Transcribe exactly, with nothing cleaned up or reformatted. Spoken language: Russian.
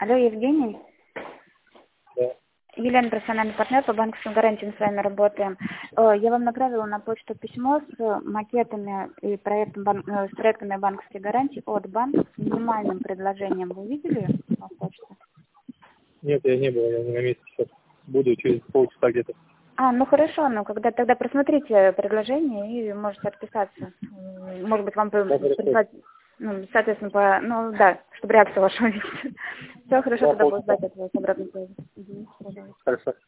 Алло, Евгений? Да. Елена, профессиональный партнер по банковским гарантиям, с вами работаем. Э, Я вам направила на почту письмо с макетами и проектом, бан- э, с проектами банковских гарантий от банка с минимальным предложением. Вы видели на почту? Нет, я не был, я не на месте сейчас. Буду через полчаса где-то. А, ну хорошо, ну когда тогда просмотрите предложение и можете отписаться. М, Может быть, вам при- Да, хорошо. прислать, ну, соответственно, по, ну да, чтобы реакцию вашу увидеть. Все хорошо, Да, тогда буду полчаса. ждать от вас обратной связи. Мгм, хорошо. Хорошо.